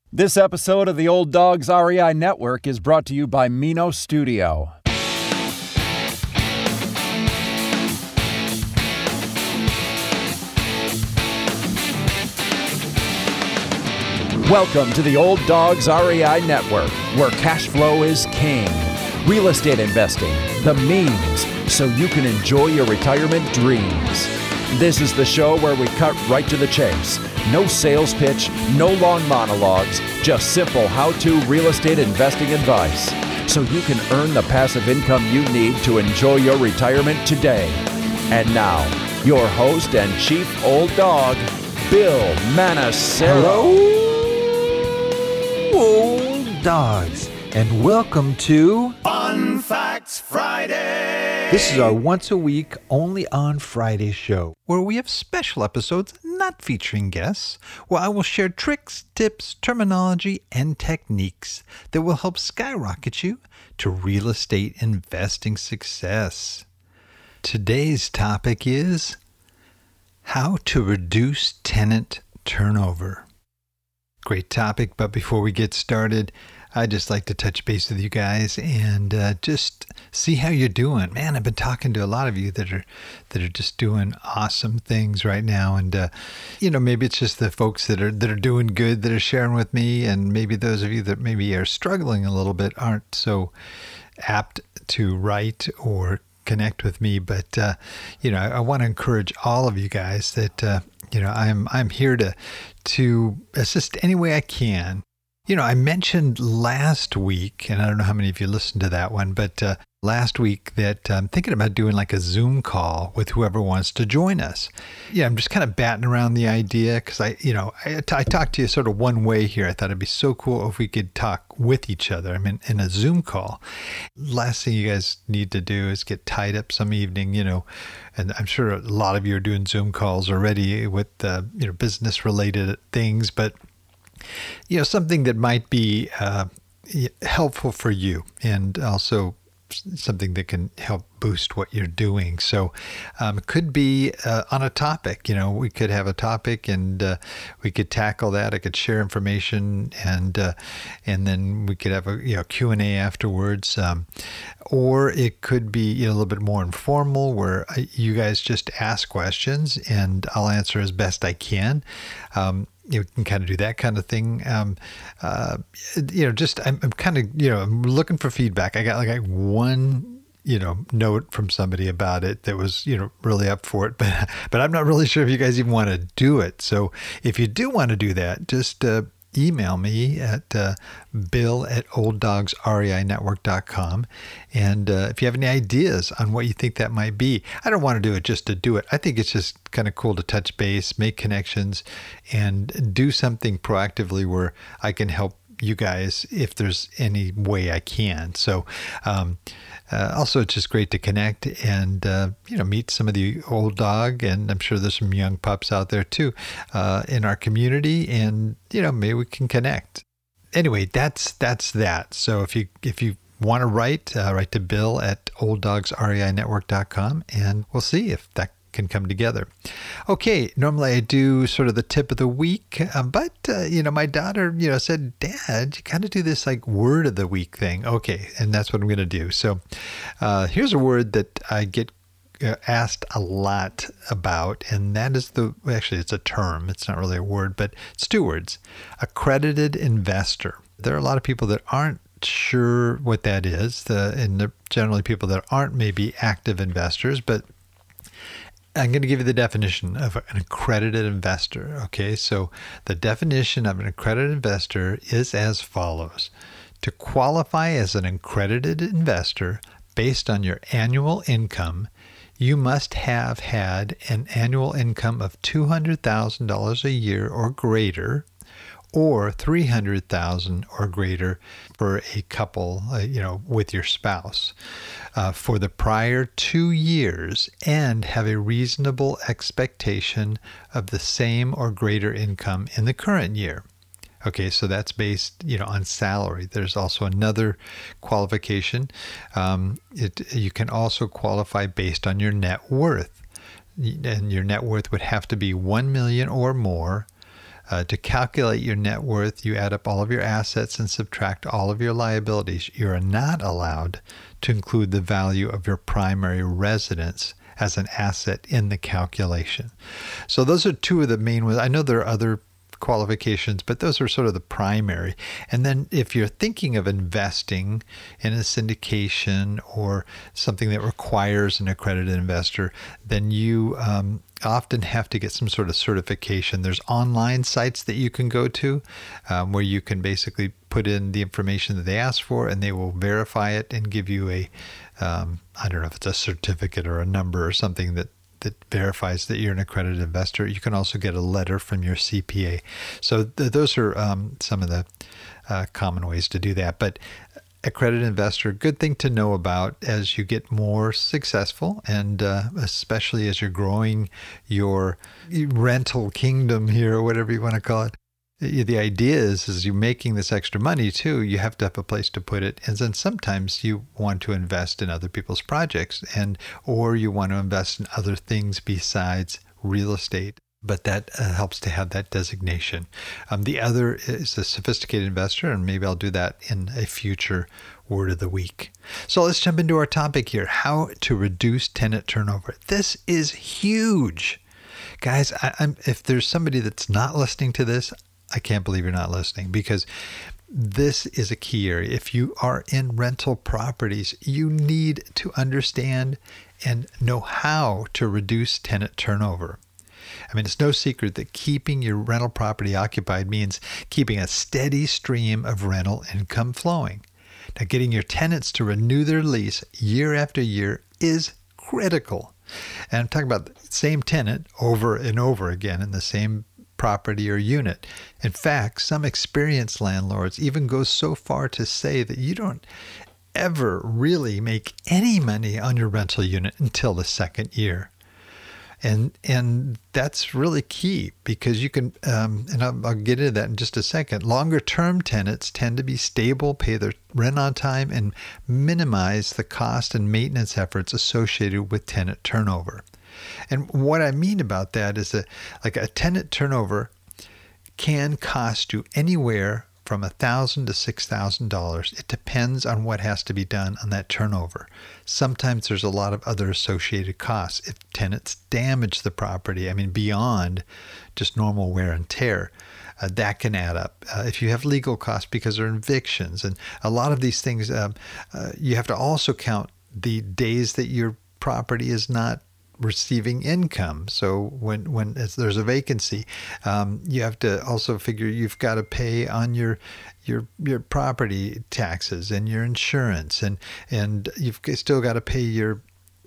This episode of the Old Dogs REI Network is brought to you by Mino Studio. Welcome to the Old Dogs REI Network, where cash flow is king. Real estate investing, the means, so you can enjoy your retirement dreams. This is the show where we cut right to the chase. No sales pitch, no long monologues, just simple how-to real estate investing advice, so you can earn the passive income you need to enjoy your retirement today. And now, your host and chief old dog, Bill Manassero. Hello, old dogs, and welcome to Fun Facts Friday. This is our once-a-week, only on Friday show, where we have special episodes not featuring guests, where I will share tricks, tips, terminology, and techniques that will help skyrocket you to real estate investing success. Today's topic is how to reduce tenant turnover. Great topic, but before we get started, I'd just like to touch base with you guys and just see how you're doing. Man, I've been talking to a lot of you that are just doing awesome things right now, and maybe it's just the folks that are doing good that are sharing with me, and maybe those of you that maybe are struggling a little bit aren't so apt to write or connect with me. But I want to encourage all of you guys that I'm here to assist any way I can. I mentioned last week, and I don't know how many of you listened to that one, but last week that I'm thinking about doing like a Zoom call with whoever wants to join us. Yeah, I'm just kind of batting around the idea because I talked to you sort of one way here. I thought it'd be so cool if we could talk with each other. I mean, in a Zoom call. Last thing you guys need to do is get tied up some evening, and I'm sure a lot of you are doing Zoom calls already with business related things, but something that might be helpful for you, and also something that can help boost what you're doing. So it could be on a topic. We could have a topic, and we could tackle that. I could share information, and then we could have a Q&A afterwards. Or it could be a little bit more informal, where you guys just ask questions, and I'll answer as best I can. You can kind of do that kind of thing. I'm kind of, I'm looking for feedback. I got like one, note from somebody about it that was, really up for it, but I'm not really sure if you guys even want to do it. So if you do want to do that, just email me at bill@olddogsreinetwork.com. And if you have any ideas on what you think that might be, I don't want to do it just to do it. I think it's just kind of cool to touch base, make connections, and do something proactively where I can help you guys if there's any way I can. So also, it's just great to connect and meet some of the old dog, and I'm sure there's some young pups out there too in our community, and maybe we can connect. Anyway, that's that. So if you want to write to Bill at olddogsreinetwork.com, and we'll see if that can come together. Okay, normally I do sort of the tip of the week, but my daughter said, "Dad, you got to do this like word of the week thing." Okay, and that's what I'm going to do. So here's a word that I get asked a lot about, and that is actually it's a term. It's not really a word, but it's two words: accredited investor. There are a lot of people that aren't sure what that is, and they're generally people that aren't maybe active investors, but I'm going to give you the definition of an accredited investor. Okay, so the definition of an accredited investor is as follows: to qualify as an accredited investor based on your annual income, you must have had an annual income of $200,000 a year or greater, or $300,000 or greater for a couple, with your spouse, for the prior 2 years, and have a reasonable expectation of the same or greater income in the current year. Okay, so that's based, on salary. There's also another qualification. You can also qualify based on your net worth, and your net worth would have to be $1 million or more To calculate your net worth, you add up all of your assets and subtract all of your liabilities. You are not allowed to include the value of your primary residence as an asset in the calculation. So those are two of the main ones. I know there are other qualifications, but those are sort of the primary. And then if you're thinking of investing in a syndication or something that requires an accredited investor, then you often have to get some sort of certification. There's online sites that you can go to where you can basically put in the information that they ask for, and they will verify it and give you a I don't know if it's a certificate or a number or something that verifies that you're an accredited investor. You can also get a letter from your CPA. So those are some of the common ways to do that. But accredited investor, good thing to know about as you get more successful, and especially as you're growing your rental kingdom here, or whatever you want to call it. The idea is as you're making this extra money too, you have to have a place to put it. And then sometimes you want to invest in other people's projects, or you want to invest in other things besides real estate. But that helps to have that designation. The other is a sophisticated investor, and maybe I'll do that in a future word of the week. So let's jump into our topic here, how to reduce tenant turnover. This is huge. Guys, if there's somebody that's not listening to this, I can't believe you're not listening, because this is a key area. If you are in rental properties, you need to understand and know how to reduce tenant turnover. I mean, it's no secret that keeping your rental property occupied means keeping a steady stream of rental income flowing. Now, getting your tenants to renew their lease year after year is critical. And I'm talking about the same tenant over and over again in the same property or unit. In fact, some experienced landlords even go so far to say that you don't ever really make any money on your rental unit until the second year. And that's really key, because you can, and I'll get into that in just a second, longer term tenants tend to be stable, pay their rent on time, and minimize the cost and maintenance efforts associated with tenant turnover. And what I mean about that is that like a tenant turnover can cost you anywhere from $1,000 to $6,000. It depends on what has to be done on that turnover. Sometimes there's a lot of other associated costs. If tenants damage the property, I mean, beyond just normal wear and tear, that can add up. If you have legal costs because there are evictions, and a lot of these things, you have to also count the days that your property is not receiving income. So when there's a vacancy, you have to also figure you've got to pay on your property taxes and your insurance, and you've still got to pay your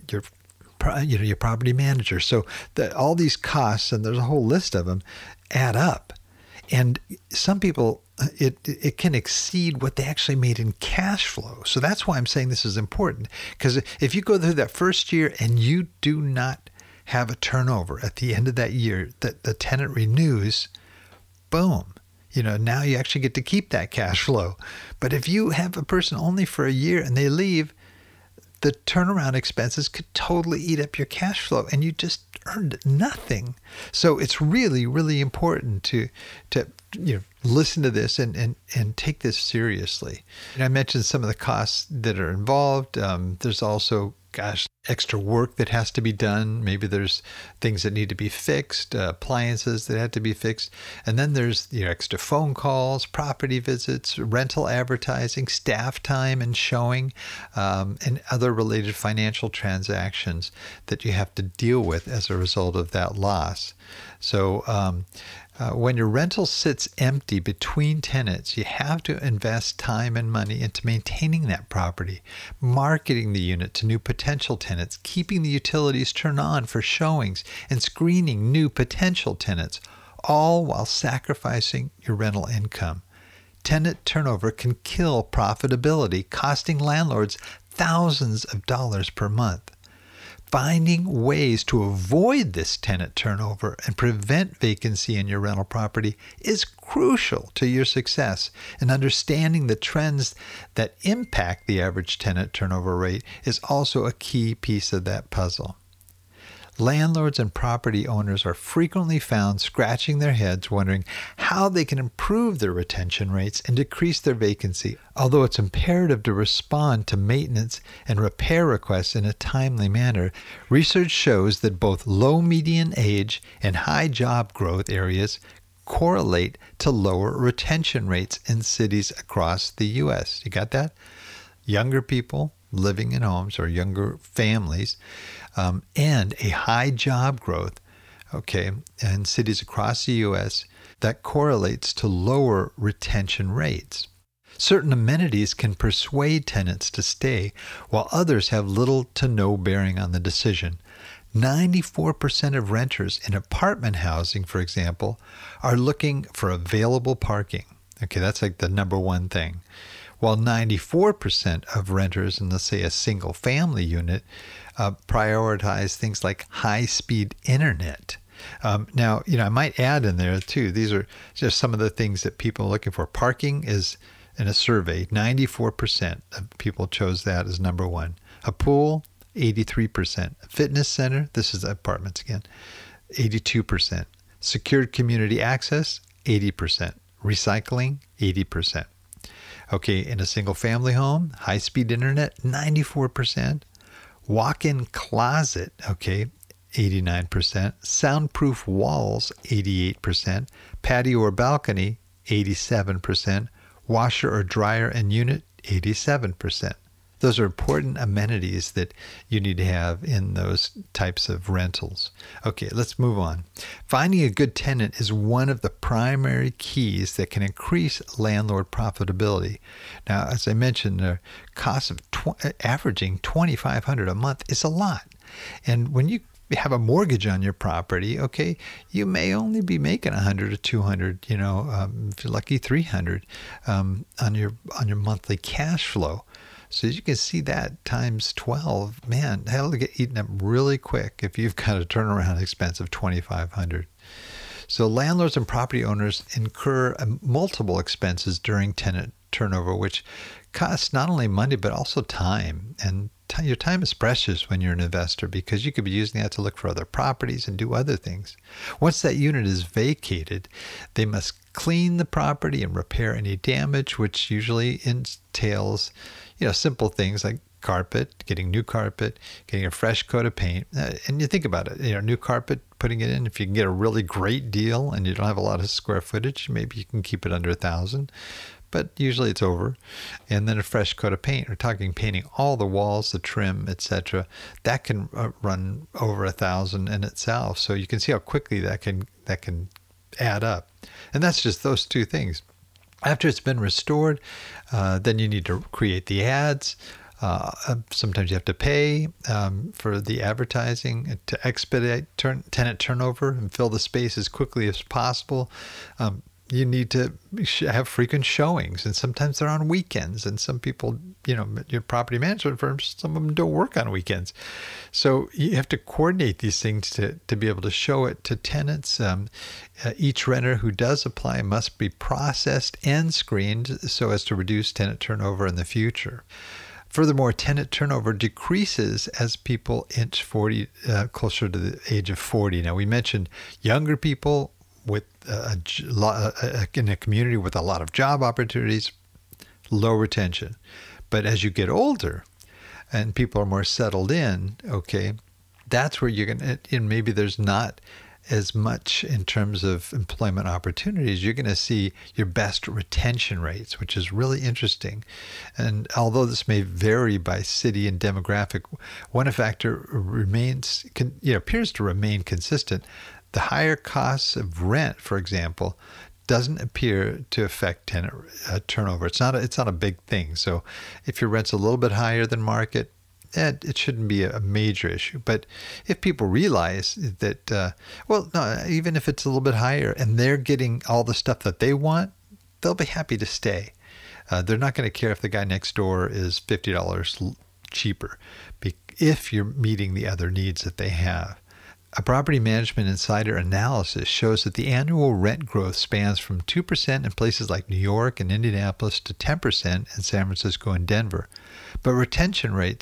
property manager. So all these costs, and there's a whole list of them, add up. And some people, it can exceed what they actually made in cash flow. So that's why I'm saying this is important. Because if you go through that first year and you do not have a turnover at the end of that year, that the tenant renews, boom. Now you actually get to keep that cash flow. But if you have a person only for a year and they leave, the turnaround expenses could totally eat up your cash flow, and you just earned nothing. So it's really, really important to listen to this and take this seriously. And I mentioned some of the costs that are involved. There's also, extra work that has to be done. Maybe there's things that need to be fixed, appliances that have to be fixed. And then there's extra phone calls, property visits, rental advertising, staff time and showing, and other related financial transactions that you have to deal with as a result of that loss. So when your rental sits empty between tenants, you have to invest time and money into maintaining that property, marketing the unit to new potential tenants, keeping the utilities turned on for showings, and screening new potential tenants, all while sacrificing your rental income. Tenant turnover can kill profitability, costing landlords thousands of dollars per month. Finding ways to avoid this tenant turnover and prevent vacancy in your rental property is crucial to your success, and understanding the trends that impact the average tenant turnover rate is also a key piece of that puzzle. landlords and property owners are frequently found scratching their heads wondering how they can improve their retention rates and decrease their vacancy, although it's imperative to respond to maintenance and repair requests in a timely manner. Research shows that both low median age and high job growth areas correlate to lower retention rates in cities across the U.S. You got that? Younger people living in homes or younger families, and a high job growth, in cities across the U.S., that correlates to lower retention rates. Certain amenities can persuade tenants to stay, while others have little to no bearing on the decision. 94% of renters in apartment housing, for example, are looking for available parking. That's like the number one thing. While 94% of renters in, let's say, a single family unit prioritize things like high-speed internet. Now, I might add in there too, these are just some of the things that people are looking for. Parking is, in a survey, 94% of people chose that as number one. A pool, 83%. A fitness center, this is apartments again, 82%. Secured community access, 80%. Recycling, 80%. In a single family home, high-speed internet, 94%. Walk-in closet, 89%. Soundproof walls, 88%. Patio or balcony, 87%. Washer or dryer and unit, 87%. Those are important amenities that you need to have in those types of rentals. Let's move on. Finding a good tenant is one of the primary keys that can increase landlord profitability. Now, as I mentioned, the cost of averaging $2,500 a month is a lot. And when you have a mortgage on your property, you may only be making $100 to $200, if you're lucky, $300 on your monthly cash flow. So as you can see, that times 12, man, that'll get eaten up really quick if you've got a turnaround expense of $2,500. So landlords and property owners incur multiple expenses during tenant turnover, which costs not only money but also time. And your time is precious when you're an investor because you could be using that to look for other properties and do other things. Once that unit is vacated, they must clean the property and repair any damage, which usually entails simple things like carpet, getting new carpet, getting a fresh coat of paint. And you think about it, new carpet, putting it in, if you can get a really great deal and you don't have a lot of square footage, maybe you can keep it under $1,000, but usually it's over. And then a fresh coat of paint, we're talking painting all the walls, the trim, etc. That can run over $1,000 in itself. So you can see how quickly that can add up. And that's just those two things. After it's been restored, then you need to create the ads. Sometimes you have to pay for the advertising to expedite tenant turnover and fill the space as quickly as possible. You need to have frequent showings, and sometimes they're on weekends. And some people, your property management firms, some of them don't work on weekends. So you have to coordinate these things to be able to show it to tenants. Each renter who does apply must be processed and screened so as to reduce tenant turnover in the future. Furthermore, tenant turnover decreases as people inch closer to the age of 40. Now, we mentioned younger people with in a community with a lot of job opportunities, low retention. But as you get older and people are more settled in, that's where you're going to, and maybe there's not as much in terms of employment opportunities, you're going to see your best retention rates, which is really interesting. And although this may vary by city and demographic, one factor appears to remain consistent. The higher costs of rent, for example, doesn't appear to affect tenant turnover. It's not a big thing. So if your rent's a little bit higher than market, it shouldn't be a major issue. But if people realize that, even if it's a little bit higher and they're getting all the stuff that they want, they'll be happy to stay. They're not going to care if the guy next door is $50 cheaper if you're meeting the other needs that they have. A Property Management Insider analysis shows that the annual rent growth spans from 2% in places like New York and Indianapolis to 10% in San Francisco and Denver. But retention rates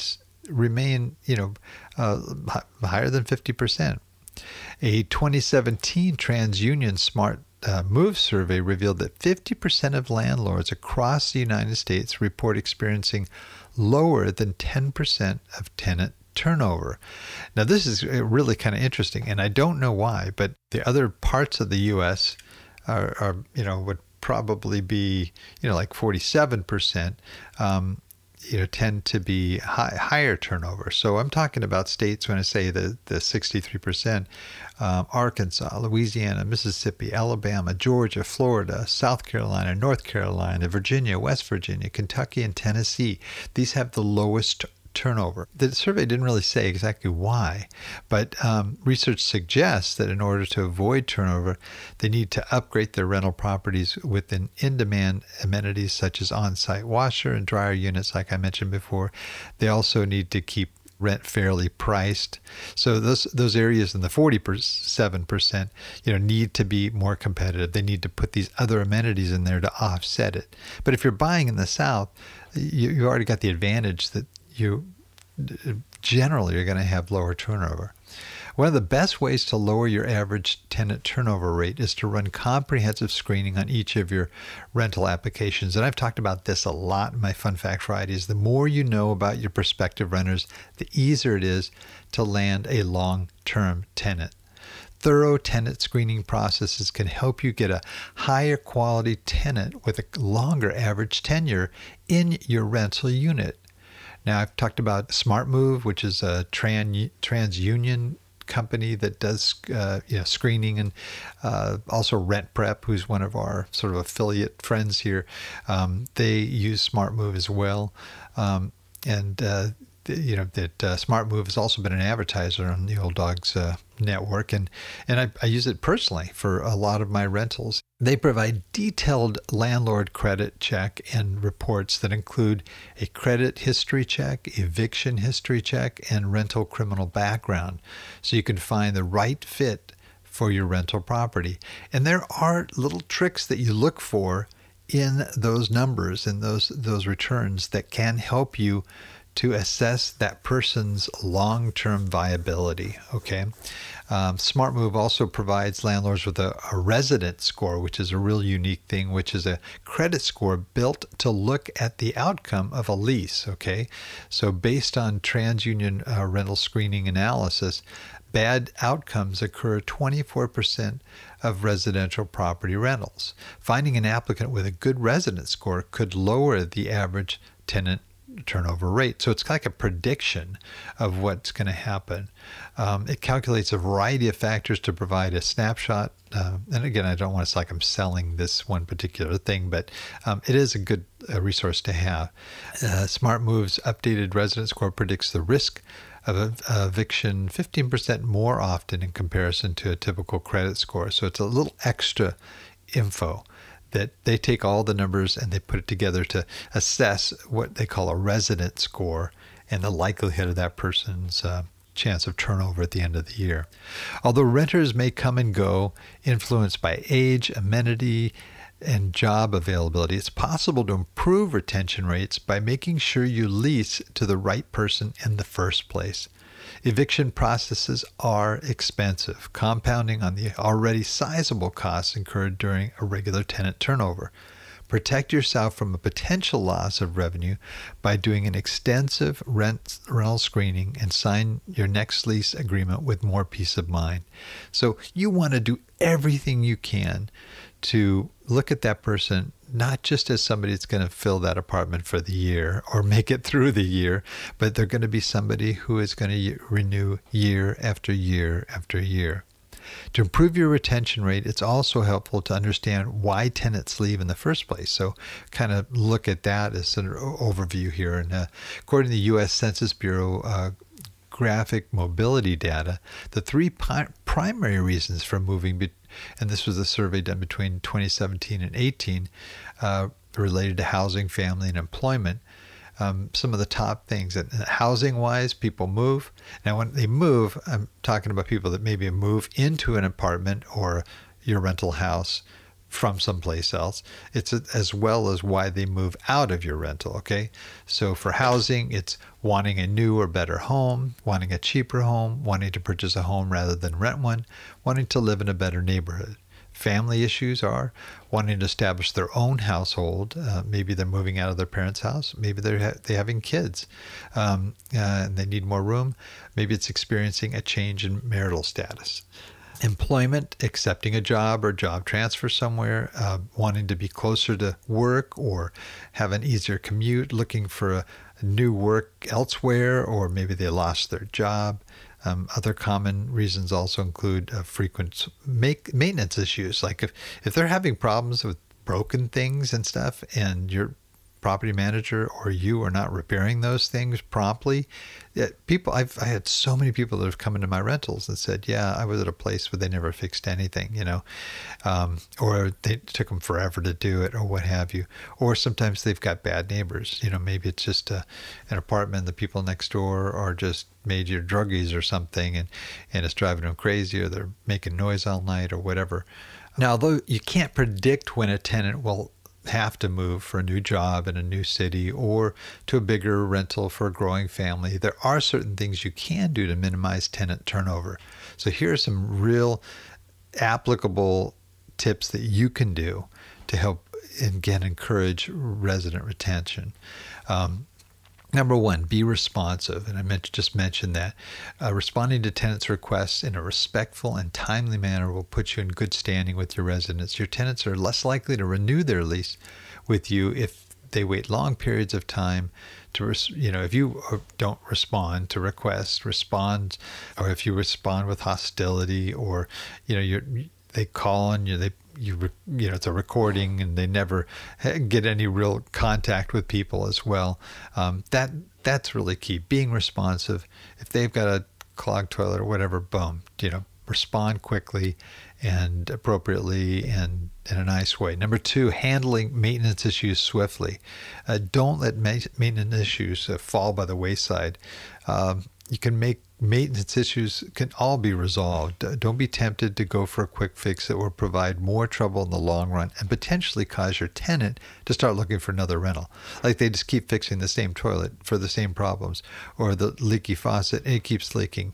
remain, higher than 50%. A 2017 TransUnion Smart Move survey revealed that 50% of landlords across the United States report experiencing lower than 10% of tenant turnover. Now, this is really kind of interesting, and I don't know why, but the other parts of the U.S. are would probably be, like 47%, tend to be higher turnover. So I'm talking about states when I say the 63%, Arkansas, Louisiana, Mississippi, Alabama, Georgia, Florida, South Carolina, North Carolina, Virginia, West Virginia, Kentucky, and Tennessee. These have the lowest turnover. The survey didn't really say exactly why, but research suggests that in order to avoid turnover, they need to upgrade their rental properties with an in-demand amenities such as on-site washer and dryer units, like I mentioned before. They also need to keep rent fairly priced. So those areas in the 47%, need to be more competitive. They need to put these other amenities in there to offset it. But if you're buying in the South, you already got the advantage that you generally are going to have lower turnover. One of the best ways to lower your average tenant turnover rate is to run comprehensive screening on each of your rental applications. And I've talked about this a lot in my Fun Fact Fridays. The more you know about your prospective renters, the easier it is to land a long-term tenant. Thorough tenant screening processes can help you get a higher quality tenant with a longer average tenure in your rental unit. Now, I've talked about SmartMove, which is a TransUnion company that does screening, and also RentPrep, who's one of our sort of affiliate friends here. They use SmartMove as well, SmartMove has also been an advertiser on the Old Dogs network, and I use it personally for a lot of my rentals. They provide detailed landlord credit check and reports that include a credit history check, eviction history check, and rental criminal background, so you can find the right fit for your rental property. And there are little tricks that you look for in those numbers and those returns that can help you to assess that person's long-term viability, okay? SmartMove also provides landlords with a resident score, which is a real unique thing, which is a credit score built to look at the outcome of a lease, okay? So based on TransUnion rental screening analysis, bad outcomes occur 24% of residential property rentals. Finding an applicant with a good resident score could lower the average tenant turnover rate. So it's like a prediction of what's going to happen. It calculates a variety of factors to provide a snapshot. And again, I don't want to sound like I'm selling this one particular thing, but it is a good resource to have. SmartMove's updated resident score predicts the risk of eviction 15% more often in comparison to a typical credit score. So it's a little extra info that they take all the numbers and they put it together to assess what they call a resident score and the likelihood of that person's chance of turnover at the end of the year. Although renters may come and go, influenced by age, amenity, and job availability, it's possible to improve retention rates by making sure you lease to the right person in the first place. Eviction processes are expensive, compounding on the already sizable costs incurred during a regular tenant turnover. Protect yourself from a potential loss of revenue by doing an extensive rental screening and sign your next lease agreement with more peace of mind. So you want to do everything you can to look at that person not just as somebody that's going to fill that apartment for the year or make it through the year, but they're going to be somebody who is going to renew year after year after year. To improve your retention rate, it's also helpful to understand why tenants leave in the first place. So kind of look at that as an overview here. And according to the U.S. Census Bureau graphic mobility data, the three primary reasons for moving, and this was a survey done between 2017 and 18, related to housing, family, and employment. Some of the top things that housing-wise, people move. Now, when they move, I'm talking about people that maybe move into an apartment or your rental house from someplace else. It's as well as why they move out of your rental, okay? So for housing, it's wanting a new or better home, wanting a cheaper home, wanting to purchase a home rather than rent one, wanting to live in a better neighborhood. Family issues are wanting to establish their own household. Maybe they're moving out of their parents' house. Maybe they're having kids and they need more room. Maybe it's experiencing a change in marital status. Employment, accepting a job or job transfer somewhere, wanting to be closer to work or have an easier commute, looking for a new work elsewhere, or maybe they lost their job. Other common reasons also include frequent maintenance issues. Like if they're having problems with broken things and stuff, and your property manager or you are not repairing those things promptly, I had so many people that have come into my rentals and said, yeah, I was at a place where they never fixed anything, or they took them forever to do it or what have you. Or sometimes they've got bad neighbors. Maybe it's just an apartment, the people next door are just major druggies or something, and it's driving them crazy, or they're making noise all night or whatever. Now, although you can't predict when a tenant will have to move for a new job in a new city or to a bigger rental for a growing family, there are certain things you can do to minimize tenant turnover. So here are some real applicable tips that you can do to help, again, encourage resident retention. Number one, be responsive. And I just mentioned that. Responding to tenants' requests in a respectful and timely manner will put you in good standing with your residents. Your tenants are less likely to renew their lease with you if they wait long periods of time to, if you don't respond to requests, or if you respond with hostility, or, they call on you, it's a recording and they never get any real contact with people as well. That's really key. Being responsive. If they've got a clogged toilet or whatever, boom, respond quickly and appropriately and in a nice way. Number two, handling maintenance issues swiftly. Don't let maintenance issues fall by the wayside. You can make maintenance issues can all be resolved. Don't be tempted to go for a quick fix that will provide more trouble in the long run and potentially cause your tenant to start looking for another rental. Like they just keep fixing the same toilet for the same problems, or the leaky faucet and it keeps leaking.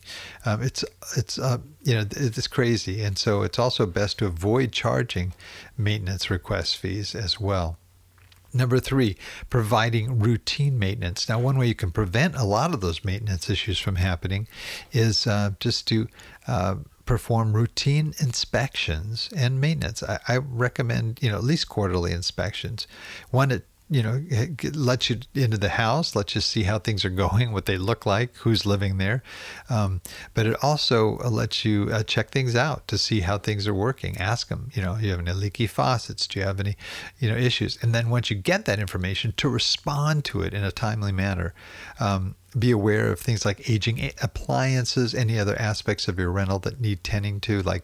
It's crazy, and so it's also best to avoid charging maintenance request fees as well. Number three, providing routine maintenance. Now, one way you can prevent a lot of those maintenance issues from happening is just to perform routine inspections and maintenance. I recommend, at least quarterly inspections. One, it lets you into the house, lets you see how things are going, what they look like, who's living there. But it also lets you check things out to see how things are working. Ask them, you have any leaky faucets? Do you have any, issues? And then once you get that information, to respond to it in a timely manner. Be aware of things like aging appliances, any other aspects of your rental that need tending to, like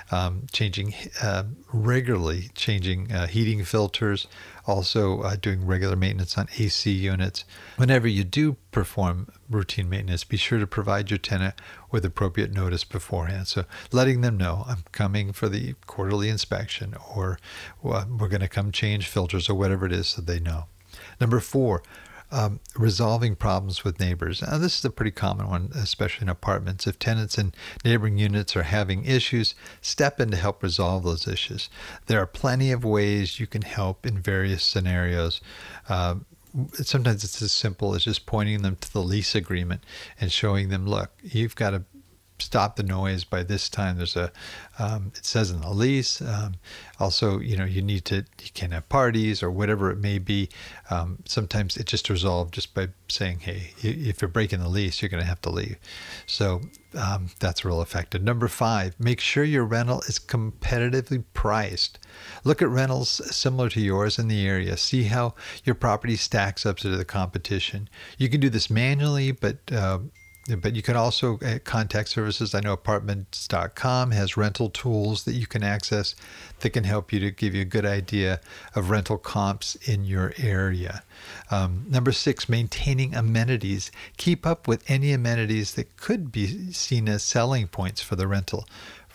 regularly changing heating filters, also doing regular maintenance on AC units. Whenever you do perform routine maintenance, be sure to provide your tenant with appropriate notice beforehand. So letting them know, I'm coming for the quarterly inspection, or we're going to come change filters, or whatever it is, so they know. Number four, resolving problems with neighbors. Now, this is a pretty common one, especially in apartments. If tenants in neighboring units are having issues, step in to help resolve those issues. There are plenty of ways you can help in various scenarios. Sometimes it's as simple as just pointing them to the lease agreement and showing them, look, you've got to stop the noise by this time. There's it says in the lease. Also, you can't have parties or whatever it may be. Sometimes it's just resolved just by saying, hey, if you're breaking the lease, you're going to have to leave. So that's real effective. Number five, make sure your rental is competitively priced. Look at rentals similar to yours in the area. See how your property stacks up to the competition. You can do this manually, but you can also contact services. I know Apartments.com has rental tools that you can access that can help you to give you a good idea of rental comps in your area. Number six, maintaining amenities. Keep up with any amenities that could be seen as selling points for the rental.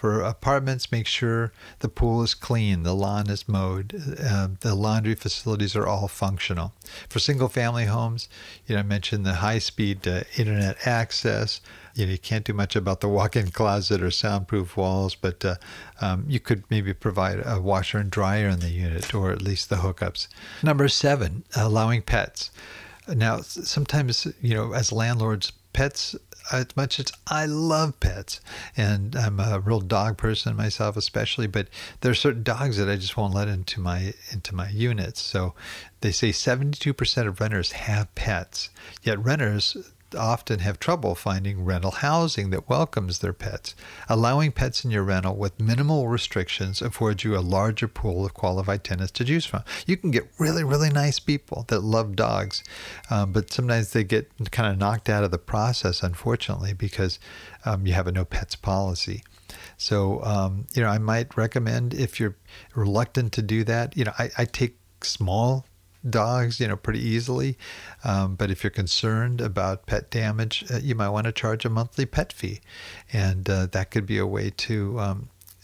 For apartments, make sure the pool is clean, the lawn is mowed, the laundry facilities are all functional. For single-family homes, I mentioned the high-speed internet access. You can't do much about the walk-in closet or soundproof walls, but you could maybe provide a washer and dryer in the unit, or at least the hookups. Number 7, allowing pets. Now, sometimes, as landlords, pets, as much as I love pets, and I'm a real dog person myself especially, but there are certain dogs that I just won't let into my units. So they say 72% of renters have pets, yet renters often have trouble finding rental housing that welcomes their pets. Allowing pets in your rental with minimal restrictions affords you a larger pool of qualified tenants to choose from. You can get really, really nice people that love dogs, but sometimes they get kind of knocked out of the process, unfortunately, because you have a no pets policy. So, I might recommend, if you're reluctant to do that, I take small dogs, pretty easily. But if you're concerned about pet damage, you might want to charge a monthly pet fee. And that could be a way to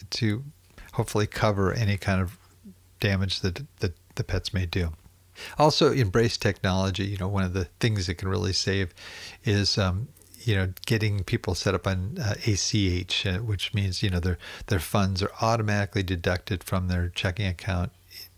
hopefully cover any kind of damage that the pets may do. Also, embrace technology. One of the things that can really save is getting people set up on ACH, which means, their funds are automatically deducted from their checking account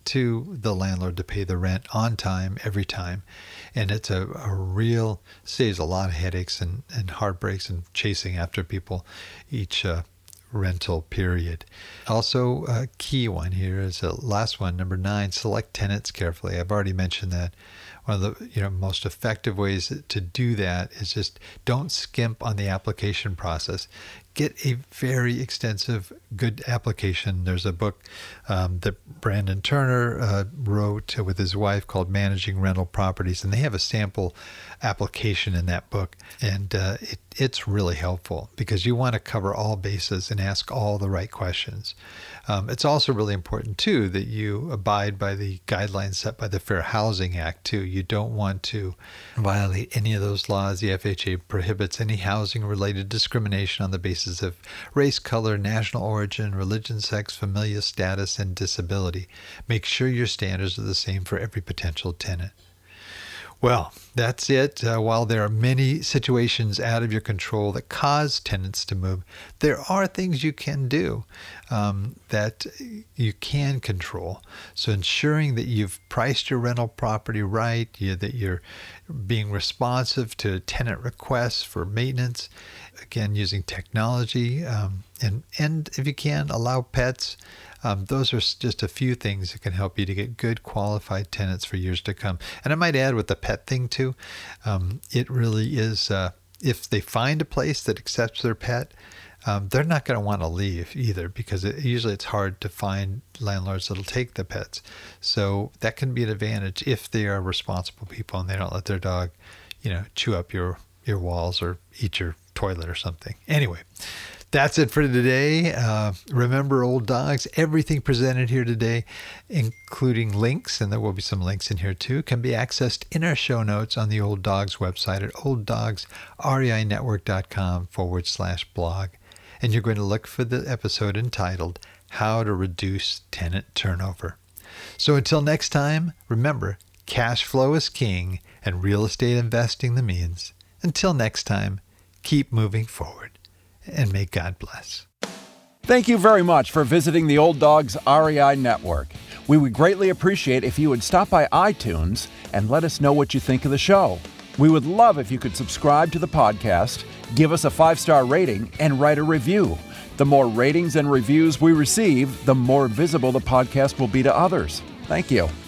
to the landlord to pay the rent on time, every time. And it's a real, saves a lot of headaches and heartbreaks and chasing after people each rental period. Also, a key one here is the last one, number 9, select tenants carefully. I've already mentioned that. One of the most effective ways to do that is just don't skimp on the application process. Get a very extensive, good application. There's a book that Brandon Turner wrote with his wife called Managing Rental Properties, and they have a sample application in that book. And it's really helpful because you want to cover all bases and ask all the right questions. It's also really important, too, that you abide by the guidelines set by the Fair Housing Act, too. You don't want to violate any of those laws. The FHA prohibits any housing-related discrimination on the basis of race, color, national origin, religion, sex, familial status, and disability. Make sure your standards are the same for every potential tenant. Well, that's it. While there are many situations out of your control that cause tenants to move, there are things you can do that you can control. So ensuring that you've priced your rental property right, that you're being responsive to tenant requests for maintenance, again, using technology, and if you can, allow pets. Those are just a few things that can help you to get good qualified tenants for years to come. And I might add with the pet thing too, it really is, if they find a place that accepts their pet, they're not going to want to leave either, because usually it's hard to find landlords that'll take the pets. So that can be an advantage if they are responsible people and they don't let their dog, chew up your walls or eat your toilet or something. Anyway, that's it for today. Remember, old dogs, everything presented here today, including links, and there will be some links in here too, can be accessed in our show notes on the Old Dogs website at olddogsreinetwork.com/blog. And you're going to look for the episode entitled How to Reduce Tenant Turnover. So until next time, remember, cash flow is king and real estate investing the means. Until next time, keep moving forward. And may God bless. Thank you very much for visiting the Old Dogs REI Network. We would greatly appreciate if you would stop by iTunes and let us know what you think of the show. We would love if you could subscribe to the podcast, give us a 5-star rating, and write a review. The more ratings and reviews we receive, the more visible the podcast will be to others. Thank you.